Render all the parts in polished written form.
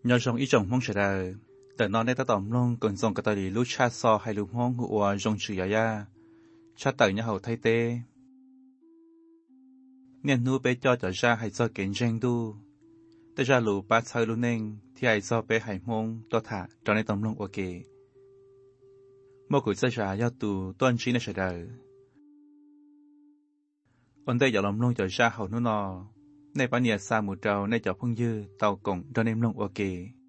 nhờ trong ý chồng mong sẽ đờiแต่นอนได้ตะต่อมลงก่อนส่งกระต่ายลูกชาซอให้ลูกห้องหัวจงชื่อยายาชาเต่ยเนี่ยเขาไทยเต้เนี่ยนู้ไปจอจะชาให้ซอเก่งเจงดูแต่ชาลูป้าชายลูกเน่งที่ให้ซอไปให้มงตัวถ่าจอในต่อมลงโอเคเมื่อกุศลชายาตูต้นชี้ในเฉดอันได้อย่าล้อมลงจะชาเขานู่นนอในปัญญาสามุเจ้าในเจ้าพึ่งยื้อเต่ากงจอในลงโอเค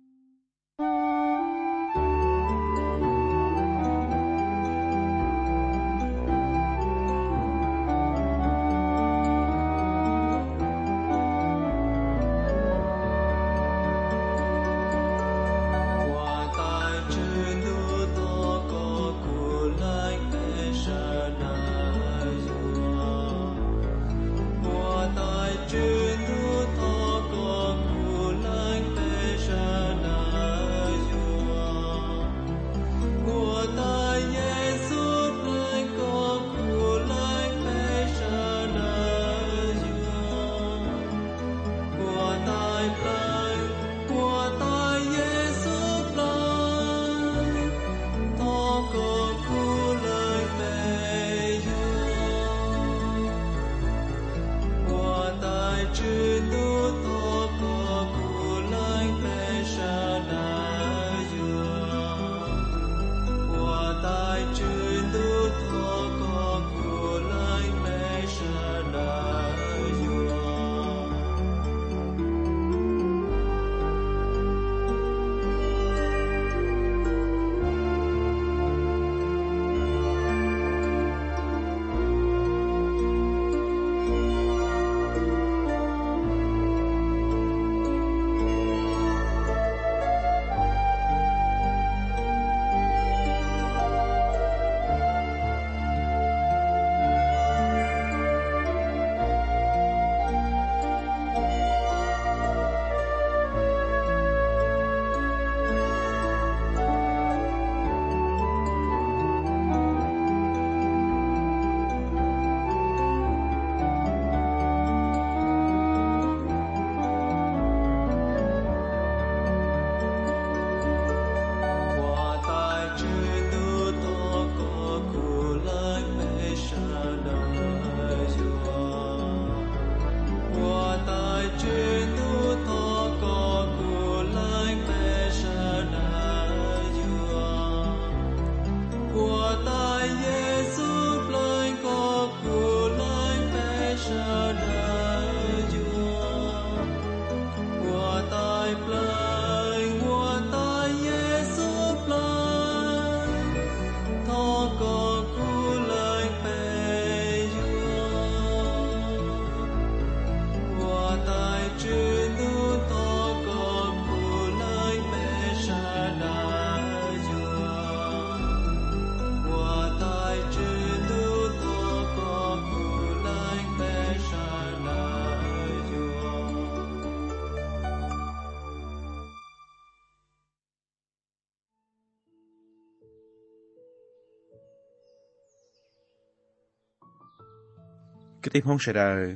cái tim không sẽ đời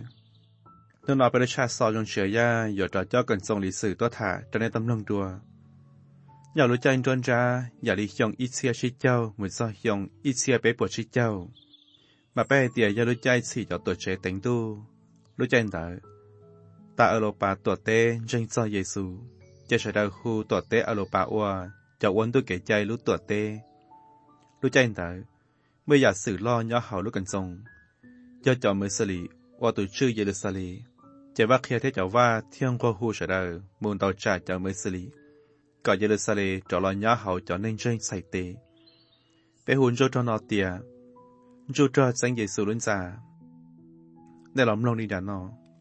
tôi nóiไปชาซอจงเฉียย่าอย่าจ่อจ่อกันทรงหลีสื่อตัวถ่าจะในตำลงตัวอย่ารู้ใจจนจ้าอย่าลียองอีเซียชิเจ้าเหมือนซอยองอีเซียไปปวดชิเจ้ามาไปเตี๋ยอย่ารู้ใจสิจ่อตัวเฉยเต็งตู้รู้ใจแต่ตาอโลปาตัวเต้จังซอเยซูจะใช้ดาวคูตัวเต้อโลปาอัวจะวนตัวเก๋ใจรู้ตัวเต้รู้ใจแต่เมื่ออยากสื่อล่อย่อเขารู้กันทรงย่อจอมือสลีว่าตัวชื่อเยรูซาเล็มจะว่าเคียเทจะว่าเที่ยงกว่าหูเฉดมูลดาวจ่าจอมือสลีก่อนเยรูซาเล็มจะลอยย่อเขาจะนิ่งเฉยใส่เตไปหุ่นโจทอนอเตียจูจอจังเยซูลุนจาได้ล้อมลงดีดาน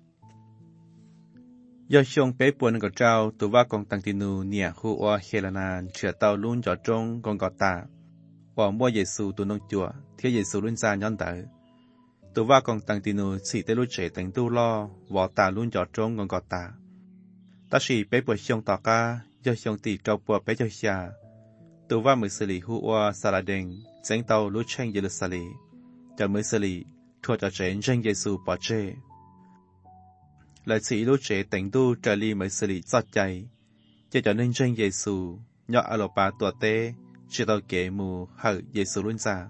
อย่าชงไปปวนกับเจ้าตัวว่ากองตังตินูเนี่ยหัวเฮลนานเฉื่อเตาลุ่นจอดจงกองกอตาว่ามั่วเยซูตัวนงจั่วเที่ยเยซูลุนจาย้อนเตอตัวว่ากองตังตินูสีเตลุเฉแต่งตู้ล่อวอตาลุ่นจอดจงกองกอตาตาสีไปปวดชงต่อกาย่าชงตีเจ้าปวดไปเจ้าชาตัวว่ามือสลีหัวซาลาเดงเสียงเตาลุเชงเยรูซาเล็มจะมือสลีทั่วจะเจนเจงเยซูปอเจและสีลุเฉแต่งตู้จะลีมือสลีจอดใจ cho nên tranh Giêsu nhỏ ở lò bà tua tê chỉ tao kể mù hở Giêsu luôn ra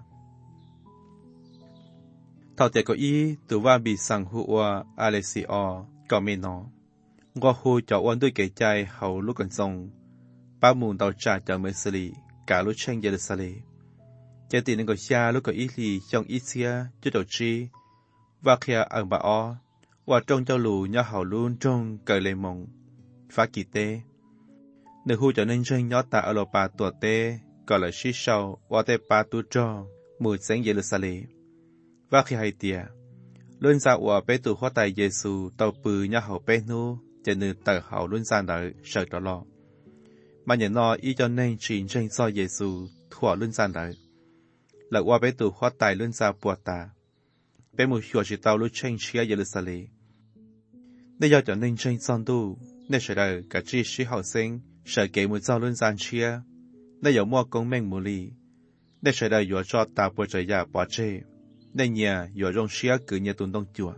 thảo tiệt có ý từว่าbị sang hùa Alessio có mê nó ngõ hù cho ôn đôi kể chạy hậu lúc gần sông ba mùn tàu trả cho mới xử lý cả lúc tranh Jerusalem chạy tiền nên có xa lúc có ý lì trong ý xia chút đầu chi và khi ở bà o và trong cho lù nhỏ hậu luôn trong cờ lê mộng phá kỳ tê nếu hù cho nên tranh nhỏ ta ở lò bà tua tê gọi là xí sâu và tê bà tu cho mùi sáng Jerusalem và khi hay tìa luôn ra của bé tu hóa tài Giêsu tàu bự nhà hậu bé nu cho nên tờ hậu luôn ra đợi sợ đó lo mà nhận nó ý cho nên chuyện tranh so Giêsu thua luôn ra đợi là qua bé tu hóa tài luôn ra bùa ta bé một chùa chỉ tàu luôn tranh chia Jerusalem để do cho nên tranh son tu để sợ đời cả chi sĩ hậu sinh sợ kể một giao luôn gian chia để有mua công minh mù lì để sợ đời有cho ta bùa trời nhà bỏ chê để nhà有用xia cử nhà tuần đông chùa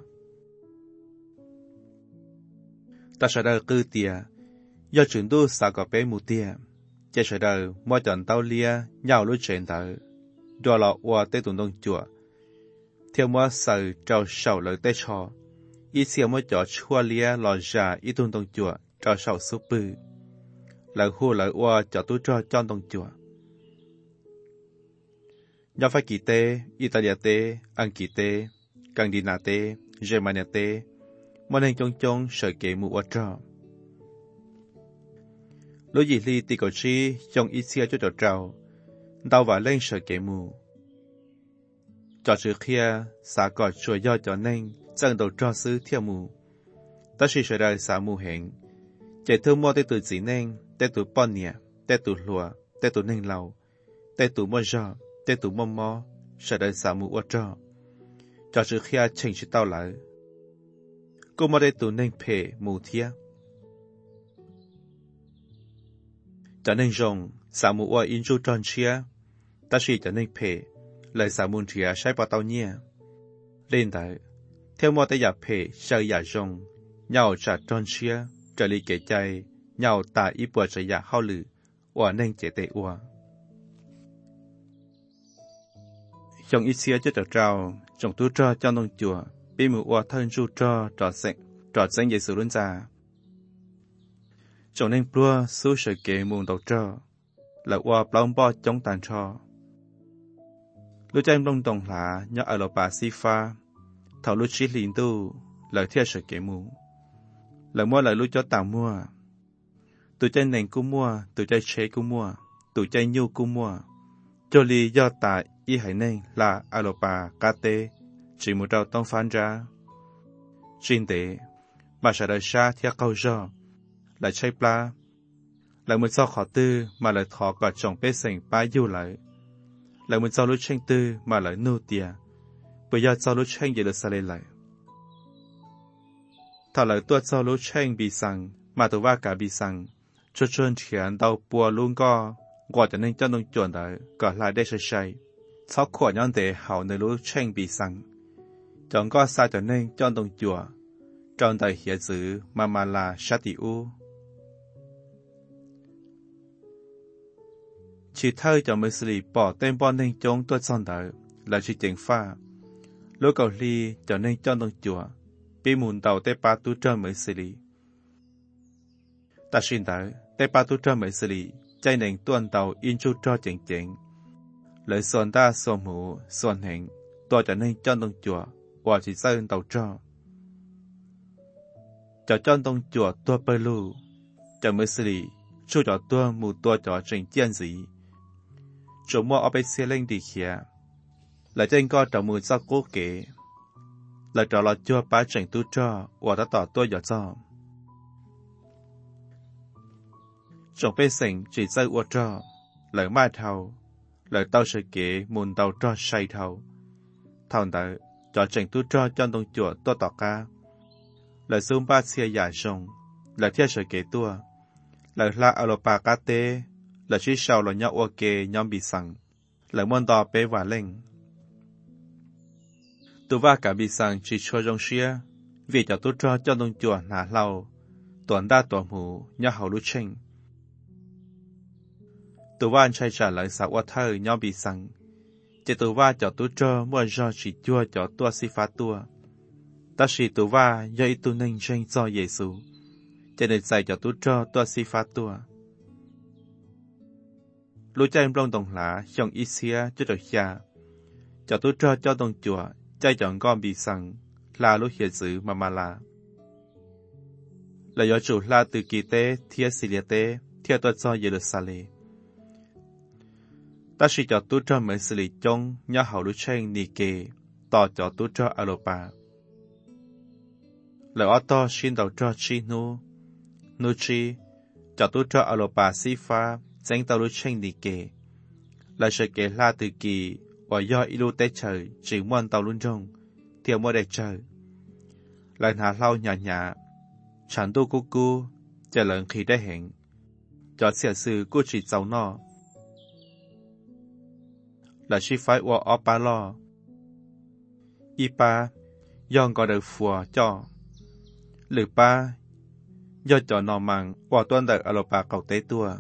ta sợ đời cư tìa do chuyển tu sao có bé mù tìa chỉ sợ đời mua chọn tàu lia nhau lúc chuyện tới rồi lọ qua tới tuần đông chùa theo mua sợ trâu sầu lợi tới cho ý xia mua chọn chua lia lò già ý tuần đông chùa trâu sầu súp bự lợi hù lợi qua cho tu cho đông chùa do phải kỳ tê, Italia tê, Anh kỳ tê, Candina tê, Germania tê, mọi nên trong sợ kể mù ở trò. Lúc gì li tì cổ chi trong ít xia cho trò trào, đau và lên sợ kể mù. Trò chữ kia, xả cỏ chùa do cho nên, chẳng đầu trò sư theo mù. Ta chỉ sợ đời xả mù hẹn, chạy thương mua tê tù dĩ nên, tê tù bọn nhẹ, tê tù lùa, tê tù nên lâu, tê tù mua giò. Tê tụ mò mò, sợ đời xả mù ở cho chữ khía chênh chỉ tao lại. Cô mò tê tụ nên phê mù thia. Cho nên rồng, xả mù ở in chú tròn chia, ta chỉ cho nên phê, lời xả mù thia sai bỏ tao nhẹ. Lên tới, theo mò tê giả phê, sợ giả rồng, nhau trả tròn chia, trở lý kể chay, nhau ta ý bùa trở giả hao lử, ở nên chế tê ua. Trong ít xia cho trào, trong tu cho nông chùa, bị mù oa thân chu cho trò sinh Giêsu luôn ra. Trong nên plua su sự kể mùn đầu cho, là oa plong bo trong tàn cho. Lúc tranh đông đồng là nhớ ở lò bà si pha, thảo lúc chí lín tu, lời thiết sự kể mù. Lời mua lời lúc cho tàng mua. Tụi tranh nền cũng mua, tụi tranh chế cũng mua, tụi tranh nhu cũng mua. Cho lý do tại ý hải nên là alopa kate chỉ một trâu tông phán ra. Trên tế, mà sẽ đời xa theo câu do, lại chay pla, lại một do khó tư mà lại thọ cả chồng bế sinh bá yêu lại. Lại một do lúc tranh tư mà lại nô tìa, bởi do do lúc tranh về xa lên lại. Thảo lại tuột do lúc tranh bị sang, mà tù va cả bị sang, cho chân thiện đau bùa luôn co, gọi cho nên cho nông chuẩn đấy, gọi lại để sẽ say. Sau khổ nhân tế hảo nơi lúc tranh bị sang. Chẳng có sai cho nên cho nông chùa. Trong đời hiện giữ mà là sát tỷ u. Chỉ thơ cho mấy xử lý bỏ tên bọn nên chống tuột son đời là chỉ chính pha. Lúc cầu ly cho nên cho nông chùa. Bị mùn đầu tế ba tu trơ mấy xử lý. Ta xin đời, tế ba tu trơ mấy xử lý. Chạy nên tuần tàu in chú cho chỉnh chỉnh. Lời xuân ta xuân mũ, xuân hẹn, tôi cho nên cho nông chùa, và chỉ sơn tàu cho. Cho nông chùa tôi bơi lưu, cho mới xử lý, chú cho tôi mù tôi cho trình chiên gì. Chủ mua ở bên xe lên đi khía. Lời trên có cho mù do cố kể. Lời cho là cho bá trình tu cho, và đã tỏ tôi cho cho. Trong bên sinh chỉ xây ua cho, lời mai thầu, lời tao sẽ kể mùn tàu cho say thầu. Thầu đợi, cho trình tu cho nông chùa tôi tỏ ca. Lời xung ba xia giả rồng, lời thiết sẽ kể tua. Lời la alopa cá tê, lời chỉ sau là nhau ua kê nhóm bị sẵn. Lời môn đỏ bế và lên. Tu va cả bị sẵn chỉ cho rong xia, vì cho tu cho nông chùa nả lâu. Tuần đa tuần mù, nhau hậu lưu trình. tụ van chạy trả lại xã hoa thơ nhau bị sẵn, chỉ tụ va cho tụ cho mua do chỉ chua cho tua si phá tua, ta chỉ tụ va do ít tụ nên tranh cho Giêsu, cho nên dạy cho tụ cho tua si phá tua. Lũ cha em long đồng lá trong ít xía cho được xa, cho tụ cho đồng chùa, chạy chọn con bị sẵn, là lũ hiện sự mà là. Là do chủ là từ kỳ tế, thiết xì liệt tế, thiết tôi cho Jerusalem. Ta chỉ cho tụ cho mấy xử lý trong nhà hậu lũ tranh nì kê, tỏ cho tụ cho Alopa. Là ở to xin đầu cho chi nu chi, cho tụ cho Alopa si pha, danh tàu lũ tranh nì kê. Là sự kể là từ kỳ, và do ilu tế trời, chỉ muốn tàu luôn trong, theo mua để trời. Là hạ lau nhà, chẳng tu cu, chờ lần khi đã hẹn, cho xỉa sư cô chỉ giàu nó. Là chỉ phải qua ở ba lo. Y ba, dọn gọi được phùa cho. Lử ba, do cho nó mang, qua tuân được ở lộp bà cầu tế tua.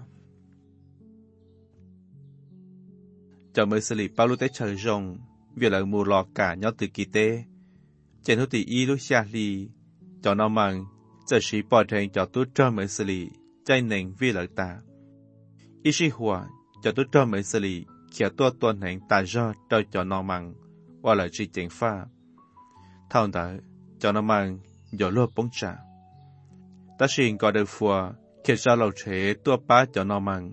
Cho mới xử lý bao lúc tế trời rồng, vì là mù lò cả nhau từ kỳ tế. Trên hữu tỷ y lúc xa ly, cho nó mang, giờ chỉ bỏ thành cho tôi cho mới xử lý, chạy nền vì lợi ta. Ý sĩ hùa, cho tôi cho mới xử lý, khi tôi tuân hành ta do cho nó mang, hoặc là chỉ chính pha. Thao đó, cho nó mang, dỗ lô bóng trả. Ta xin có được phùa, khi ra lâu chế tôi bá cho nó mang.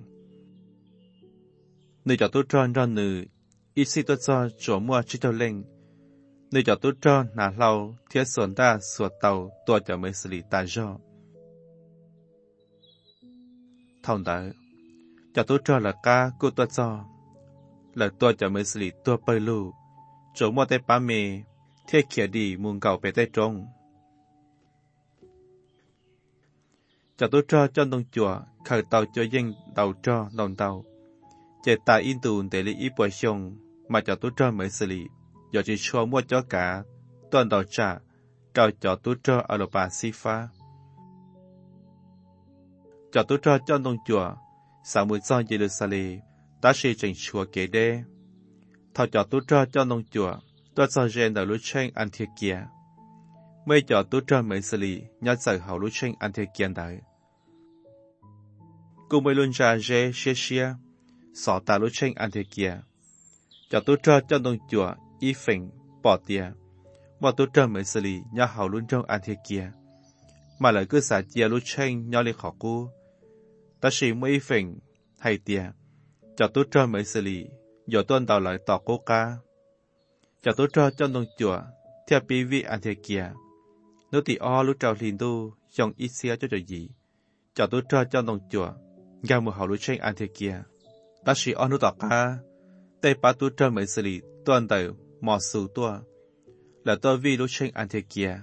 Nơi cho tôi cho nữ, ý sĩ tôi cho chỗ mua chỉ tàu lên. Nơi cho tôi cho nà lâu, thiết xuân ta sụt tàu tôi cho mới xử lý ta do. Thông đó, cho tôi cho là ca cô tôi cho. Là tôi cho mới xử lý tôi bơi lưu, chỗ mua tay bá mê, thiết kia đi muôn cầu bế tay trông. Cho tôi cho đông chùa, khởi tàu cho dân đầu cho đồng tàu. Chế ta in tùn để lý ý bồi xong, mà cho tôi cho mới xử lý. Giờ chỉ cho mua cho cả, tuần đầu trả, trao cho tôi cho ở lô bà si pha. Cho tôi cho đông chùa, sáng mùi do Jerusalem, ta sẽ trình chùa kế đê. Thọ cho tôi cho đông chùa, tôi cho gen ở lũ tranh Antiochia. Mới cho tôi cho mấy xử lý, nhớ sở hậu lũ tranh Antiochia đấy. Cùng với luôn ra dê xê, xỏ ta lũ tranh Antiochia. Cho tôi cho đông chùa, y phình, bỏ tia. Mà tôi cho mấy xử lý, nhớ hậu luôn trong Antiochia. Mà lại cứ xả chia lũ tranh nhớ lên khó cú. Ta sĩ mấy y phình, hay tia. Cho tôi cho mấy xử lý, giờ tuần đầu lại tỏ cố ca. Cho tôi cho đông chùa, theo bí vị Antiochia. Nếu thì lúc trao liền tu, trong ít xía cho gì. Cho tôi cho đông chùa, gặp một hậu lũ tranh Antiochia. Ta sĩ nước tỏ ca. Tây bá tôi cho mấy xử lý, tuần đầu, mò sưu tua. Là tôi vì lũ tranh Antiochia.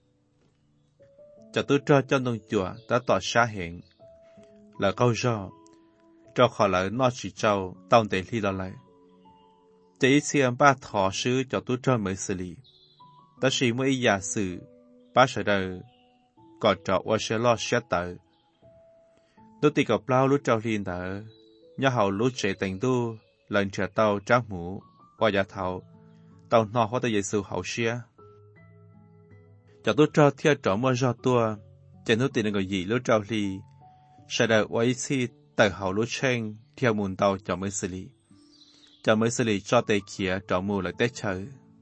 Cho tôi cho đông chùa, đã tỏ xa hiện. Là câu do. Cho khỏi lại nó chỉ trao, tao để đi đó lại. Chỉ ít xem ba thọ sư cho tôi cho mấy xử lý. Ta chỉ mới giả sử, ba sở đời, còn cho qua sẽ lo xét tới. Tôi tìm gặp lao lúc trao liên đỡ, nhà hậu lúc trẻ tình tu, lần trẻ tàu tráng mũ, qua giả thảo, tàu nọ hóa tới Giêsu hậu xia. Cho tôi cho theo trỏ mua do tua, chẳng tôi tìm người gì lúc trao ly, sẽ đời qua ít khi tại hậu lúc tranh theo mùn tàu cho mấy xử lý. Cho mấy xử lý cho tây kia trỏ mù lại tết trời.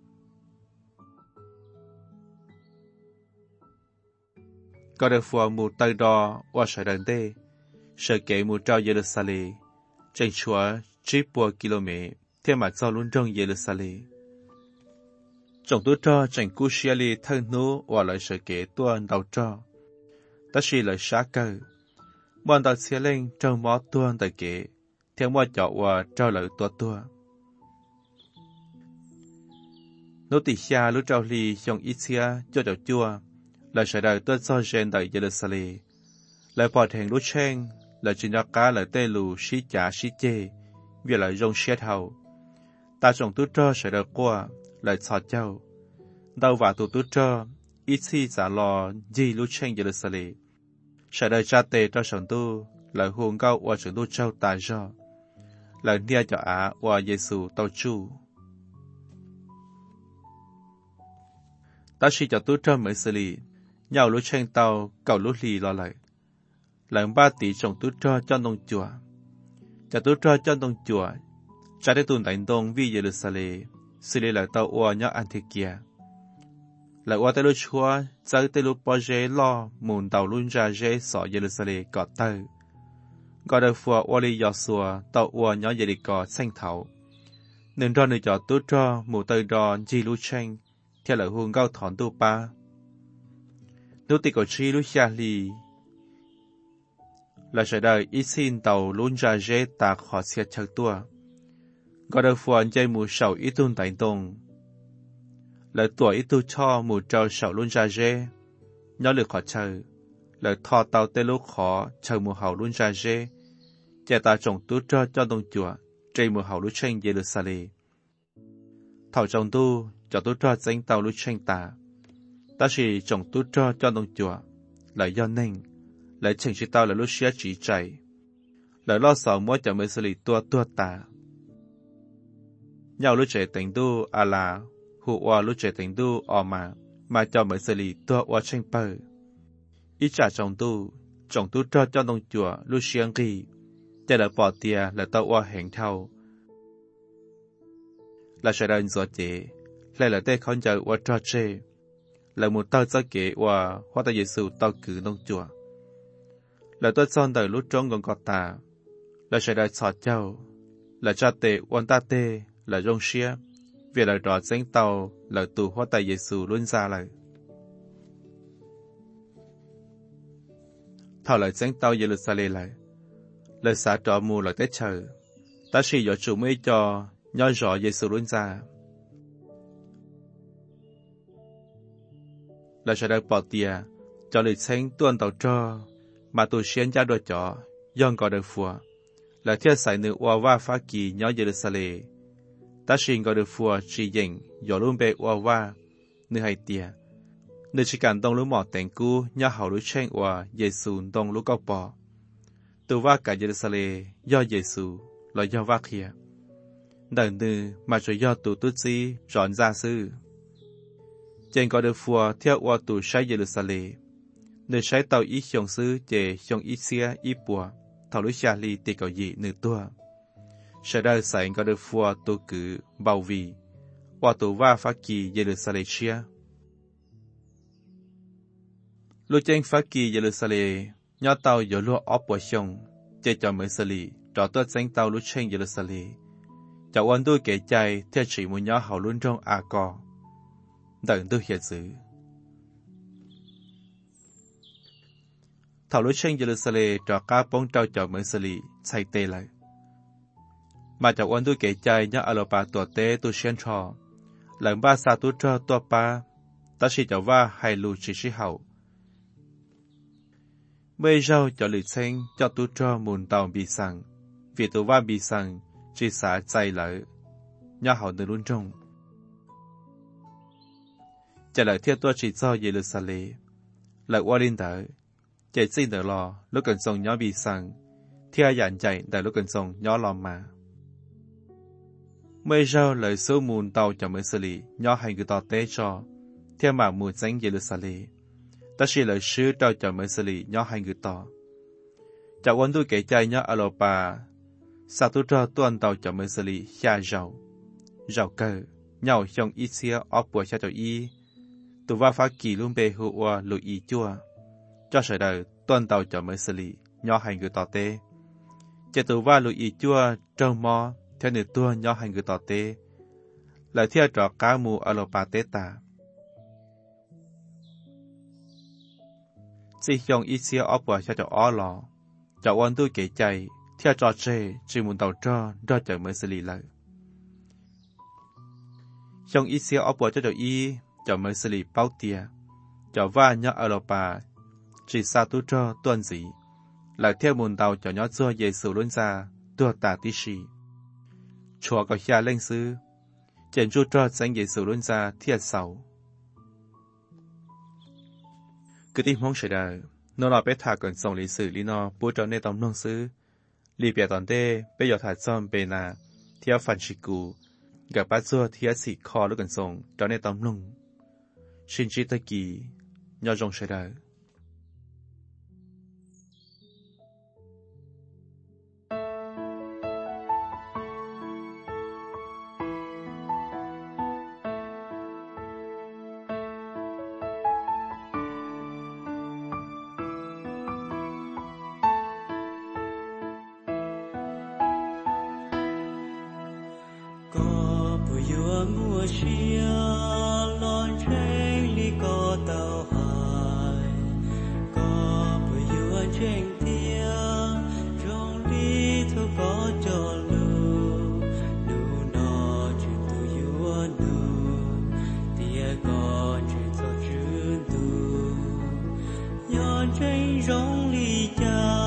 Có được phùa mù tay đo qua sở đàn tê, sở kể mù trao Jerusalem, trên chúa chỉ bùa km, theo mặt do luôn trong Jerusalem. Trong tôi cho chẳng cú xia li thân nô và lời sở kể tuần đầu cho. Ta chỉ lời xá cơ. Bọn tàu xia lên trong mó tuần tại kể, theo mó chọ và trao lời tua. Nô tì xa lúc trao ly trong ít xia cho đảo chua, lời sở đời tuần do gen tại Jerusalem. Lời bỏ thành lúc chen, lời trình ra cá lời tê lù xí chả xí chê, vì lời rong xét hầu. Ta trong tôi cho sở đời qua, lời xọ châu. Đâu và tôi cho, ít khi giả lò gì lúc chen Jerusalem. Sở đời cha tê cho sở tu, lời huồng cao qua sở tu châu tài do. lời nia cho á và Giêsu tao chu ta chỉ cho tôi cho mấy xử lý nhau lúc tranh tao cầu lúc lì lo lại lần 3 tỷ trồng tôi cho nông chùa cho tôi cho nông chùa trả để tuần đánh đông vì Jerusalem xử lý lại tao qua nhớ Antiochia lại qua tới lúc chúa tới tới lúc bao giờ lo muốn tàu luôn ra dễ sợ Jerusalem có tới gọi được phù qua đi dò xùa tàu qua nhớ Jericho xanh thảo nên cho người cho tôi cho mù tới đó chỉ lúc tranh theo lời hùng cao thọn tu ba nếu tì có chi lúc xa lì là sẽ đợi ít xin tàu luôn ra dễ ta khó xe chắc tua gọi được phù dây mù sầu ít tuần tại tông lời tuổi ít tu cho mù trâu sầu luôn ra dễ nhớ lực khó chờ lời thọ tàu tê lúc khó chờ mù hậu luôn ra dễ cha ta trồng tu cho đông chùa trên mù hậu lúc tranh Jerusalem thảo trồng tu cho tu cho danh tàu lúc tranh ta chỉ trồng tu cho đông chùa lời do nên lời chỉnh chỉ tao là lúc xía chỉ chạy lời lo sợ mỗi chợ mới xử lý tua ta nhau lúc trẻ tình tu à là hụ qua lúc trẻ tình tu ở mà cho mới xử lý tua qua tranh bờ ít trả trồng tu cho đông chùa lúc xiang kỳ cha đã bỏ tia là tao qua hẹn thâu là sẽ đơn giản chế lại là tê không chờ qua trò chơi là một tao cho kế qua hoa ta Giêsu tao cử đông chùa là tôi son đời lúc trống còn gọt ta là sẽ đại sọt châu là cha tệ quan ta tê là rong xia vì lời đó danh tàu là tù hoa ta Giêsu luôn ra lại thảo lời danh tàu Jerusalem lại lời xả trọ mù lời tết chờ ta chỉ do chủ mới cho nhoi rõ Giêsu luôn ra là sẽ đại bỏ tia cho lịch sinh tuần tàu cho mà tôi xuyên ra đôi chó dọn gọi được phùa là thiết xảy nữ hoa phá kỳ nhó Jerusalem ta xin gọi được phùa chỉ dành dọ luôn bề hoa nữ hay tia nữ chỉ cần đông lúc mỏ tên cú nhó hậu lúc tranh hoa Giêsu đông lúc góc bỏ từ va cả Jerusalem do Giêsu là do va kia đằng nữ mà chỉ do tụ tút gì rọn ra sư trên gọi được phùa theo hoa tụ sai Jerusalem nơi sai tàu ít xong sư chế xong ít xia ít bùa thảo lúc xa ly tì cầu dị nữ tua sẽ đời xảy có được phùa tu cử bảo vì hoa tù va phá kỳ Jerusalem chia lúc trên phá kỳ Jerusalem nhó tàu dỗ lúa ốp bùa xong chế cho mới xử lý trọ tốt danh tàu lúc trên Jerusalem cháu ơn tôi kể chạy theo chỉ một nhó hậu luôn trong cò đợi tôi hiện xử thảo lúc trên Jerusalem trọ cá bóng trao cho mới xử lý xây tê lại mà cháu ơn tôi kể chạy nhớ ở lò bà tổ tế tôi xuyên trò lần ba xa tôi cho tua ba ta chỉ cháu va hay lù chỉ sĩ hậu bây giờ cho lịch sinh cho tôi cho mùn tàu bị sẵn vì tôi va bị sẵn chỉ xả chạy lại nhớ hậu từ luôn trong trả lời theo tôi chỉ cho Jerusalem lại qua linh tới chạy xin đỡ lò lúc cần xong nhớ bị sẵn theo dàn chạy tại lúc cần xong nhớ lò mà bây giờ lời số mùn tàu cho mới xử lý nhớ hành người tỏ tế cho theo mà mùn danh Jerusalem ta chỉ lời sứ trao cho mới xử lý nhớ hành người tỏ cháu ơn tôi kể chạy nhớ ở lò bà sao tôi cho tuần tàu cho mới xử lý xa giàu cơ nhau trong ít xia ốp bùa xa cho y tôi va phá kỳ luôn bề hữu hoa lụi ý chua cho sở đời tuần tàu cho mới xử lý nhớ hành người tỏ tế chạy tôi va lụi ý chua trâu mò theo nửa tua nhớ hành người tỏ tế lại theo trọ cá mù ở lò bà tế tà chỉ dùng ít xia ốp bùa xa cho ó lò cháu ơn tôi kể chạy theo trò chê chỉ muốn tàu cho chờ mới xử lý lại trong ít xíu ốp bùa cho y cho mới xử lý bao tia cho va nhớ ở lò bà chỉ xa tu cho tuần gì lại theo muốn tàu cho nhớ cho Giêsu luôn ra tua tà tí xì chùa có xa lên sư trên chú cho danh Giêsu luôn ra thiệt sầu cứ tìm mong sẽ đời nó là bé thà cần sống lý sử lý nó bố cho nên tông nông sư lì bè tòn tê bây giờ thả xóm bề nà theo phần chỉ cú gặp bát xua theo xì kho lúc gần sông cho nên tóm lung xin chỉ tới kỳ nhỏ rong sẽ đời mùa xia lon trên ly có tàu hải có bùi yêu trên tia trong ly thôi có cho lưu lưu nó chuyện tu yêu nu tia có chuyện cho chuyện tu yon trên trong ly cha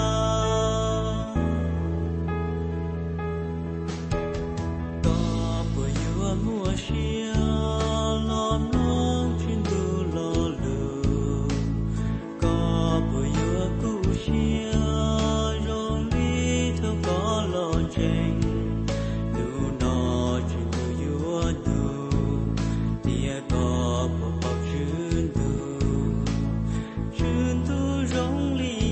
mùa xia lo nong chuyên tu lo lù có bùi yêu cũ xia rong đi theo có lo chênh lu nó chuyên tu yêu tu tia có bộ bọc chuyên tu rong ly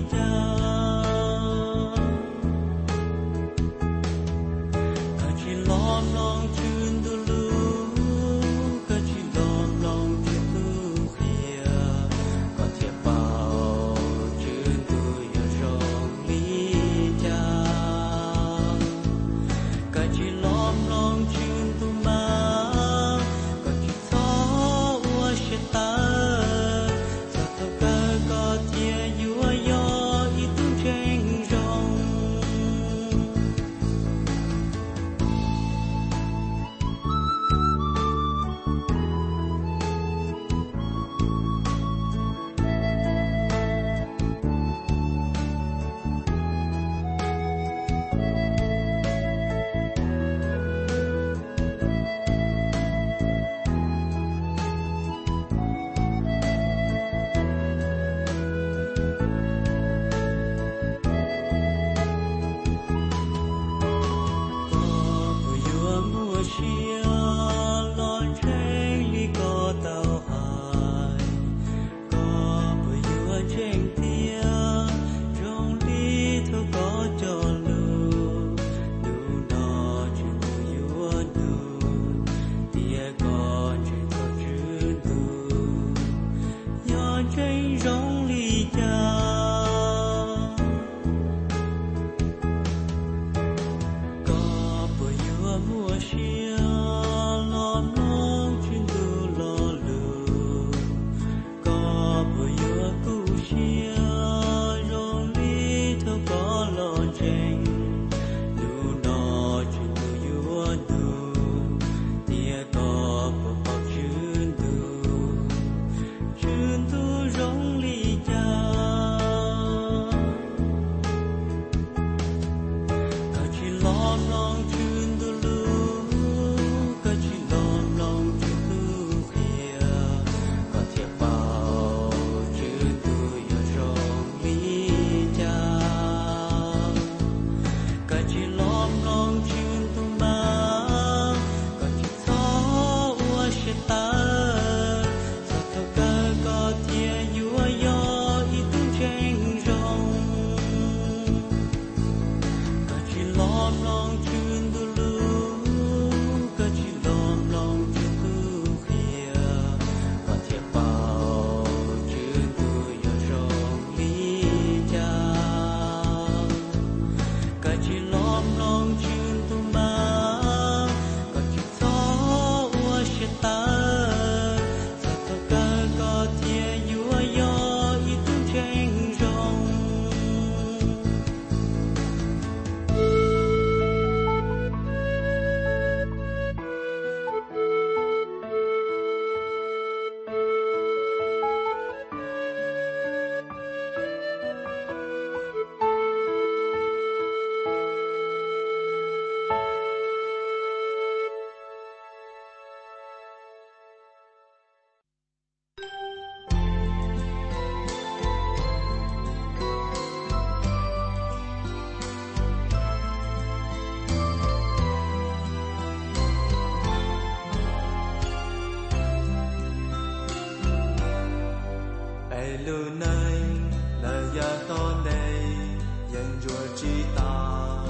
ngày lưu nay là gia to đây dành rùa chi tao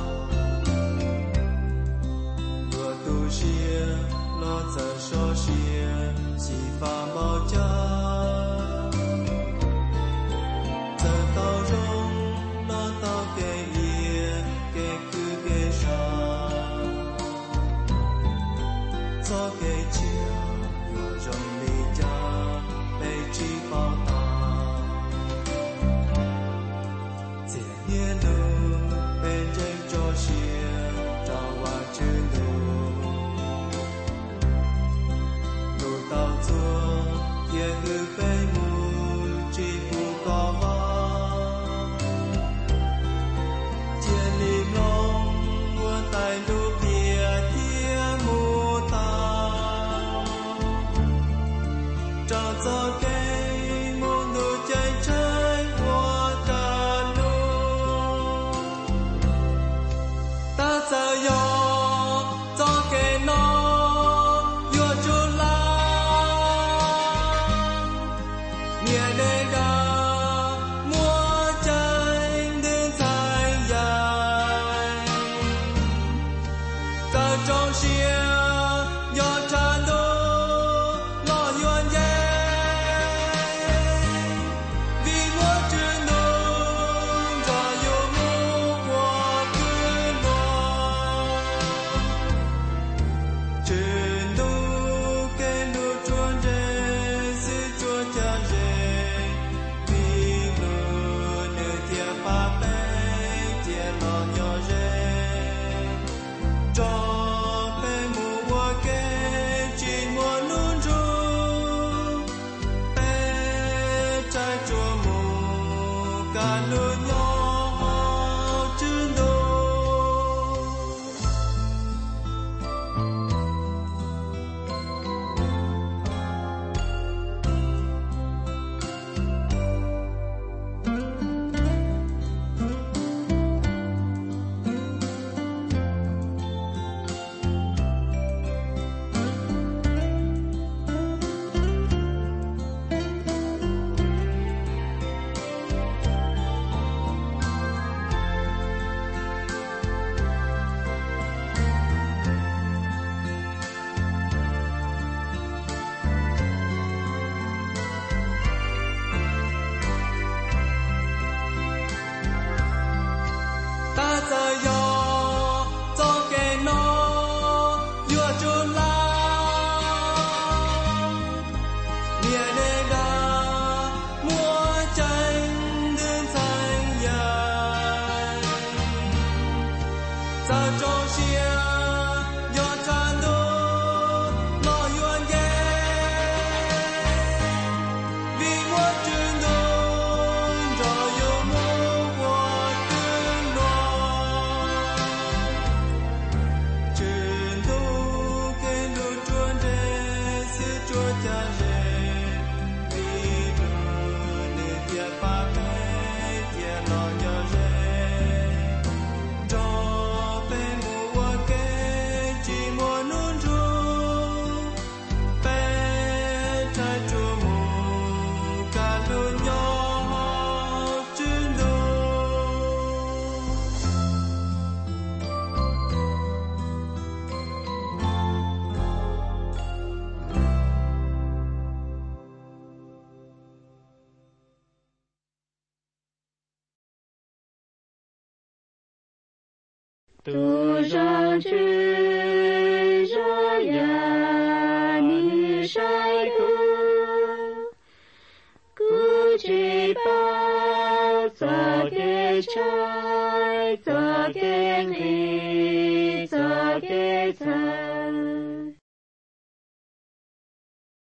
rùa tu xia lo giờ so xia chỉ pha bao cha giờ tao rong lo tao kê bia kê cứ kê sa cho kê chiều yo rong li cha đây chi bao ta chỉ nhớ lu bên trên cho xia cho qua chữ lu tao chua ye hư phê mu chi phu có hoa chia lim long mua tay lu bia thiên mu ta cho cây mu nu chạy trái hoa ta lu ta sợ yo cho cây nó yo chu la nhẹ đề ga mua trái đến dài dài ta trong xia yo cha đô lo yuan ye vì mua chữ nông cho yo mu qua cứ lo chữ nông cái lu chuan ye si chua cha ye vì lu nữ thiệp pa pe thiệp lo nhỏ ye cho pe mu qua ke chỉ mua nun ru pe trái chua mu cả lu nhỏ chữ nông ta sợ yo cho cây nó yo chu la nhẹ đề ga mua tranh đến xanh dài giờ trong xia yo cha đô lo yuan ye vì mua chữ nông cho yo mu qua cứ lo chữ nông cái lu chuan ye si chua cha ye vì lu nữ thiệp pa pe thiệp lo nhỏ ye cho pe mu qua ke chỉ mua nun ru pe trái chua mu cả lu nhỏ chữ nông tu rằng chữ ra ya ni sai ku chỉ bao giờ cái trái giờ cái ly giờ cái trái